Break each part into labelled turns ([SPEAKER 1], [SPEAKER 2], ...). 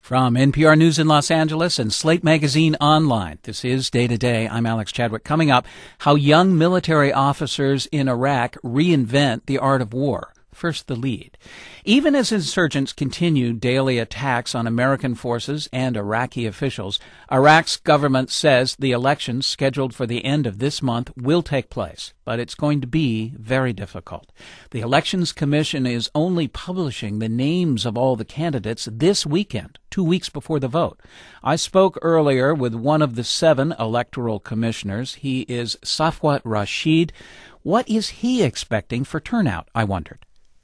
[SPEAKER 1] From NPR News in Los Angeles and Slate Magazine Online, this is Day to Day. I'm Alex Chadwick. Coming up, how young military officers in Iraq reinvent the art of war. First, the lead. Even as insurgents continue daily attacks on American forces and Iraqi officials, Iraq's government says the elections scheduled for the end of this month will take place, but it's going to be very difficult. The Elections Commission is only publishing the names of all the candidates this weekend, 2 weeks before the vote. I spoke earlier with one of the 7 electoral commissioners. He is Safwat Rashid. What is he expecting for turnout, I wondered?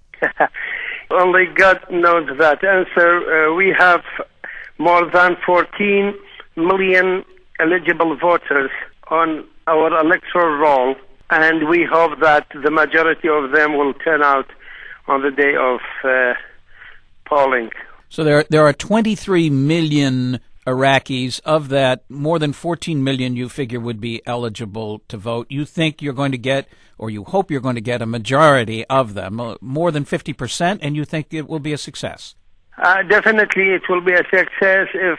[SPEAKER 2] Only God knows that answer. We have more than 14 million eligible voters on our electoral roll, and we hope that the majority of them will turn out on the day of polling.
[SPEAKER 1] So there are 23 million Iraqis. Of that, more than 14 million you figure would be eligible to vote. You think you're going to get, or you hope you're going to get, a majority of them, more than 50%, and you think it will be a success?
[SPEAKER 2] Definitely it will be a success if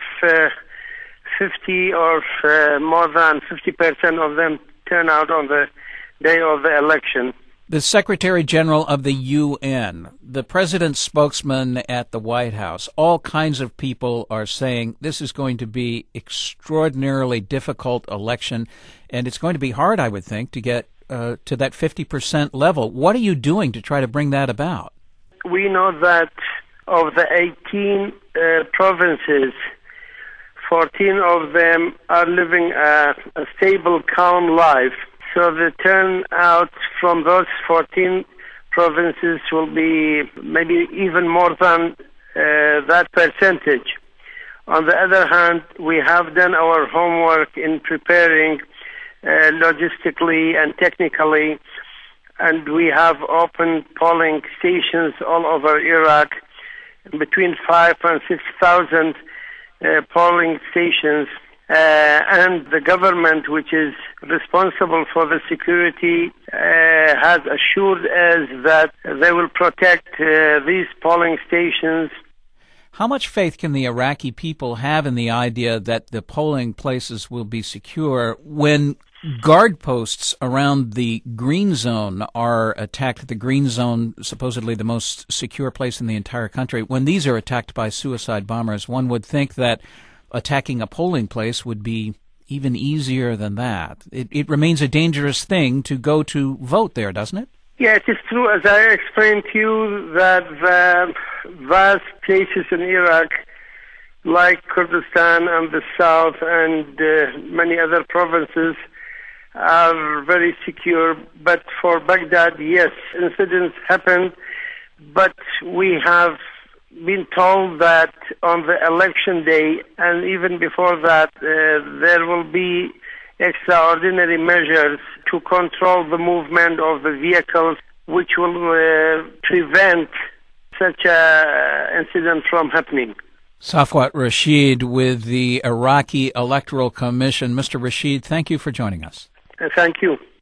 [SPEAKER 2] 50 or more than 50% of them turn out on the day of the election.
[SPEAKER 1] The Secretary General of the UN, the President's spokesman at the White House, all kinds of people are saying this is going to be extraordinarily difficult election, and it's going to be hard, I would think, to get to that 50% level. What are you doing to try to bring that about?
[SPEAKER 2] We know that of the 18 provinces, 14 of them are living a stable, calm life. So the turnout from those 14 provinces will be maybe even more than that percentage. On the other hand, we have done our homework in preparing logistically and technically, and we have opened polling stations all over Iraq, between 5,000 and 6,000 polling stations. And the government, which is responsible for the security, has assured us that they will protect these polling stations.
[SPEAKER 1] How much faith can the Iraqi people have in the idea that the polling places will be secure when guard posts around the Green Zone are attacked? The Green Zone, supposedly the most secure place in the entire country. When these are attacked by suicide bombers, one would think that attacking a polling place would be even easier than that. It remains a dangerous thing to go to vote there, doesn't it?
[SPEAKER 2] Yeah, it is true, as I explained to you, that the vast places in Iraq, like Kurdistan and the south and many other provinces, are very secure. But for Baghdad, yes, incidents happen, but we have been told that on the election day and even before that there will be extraordinary measures to control the movement of the vehicles, which will prevent such an incident from happening.
[SPEAKER 1] Safwat Rashid with the Iraqi Electoral Commission. Mr. Rashid, thank you for joining us.
[SPEAKER 2] Thank you.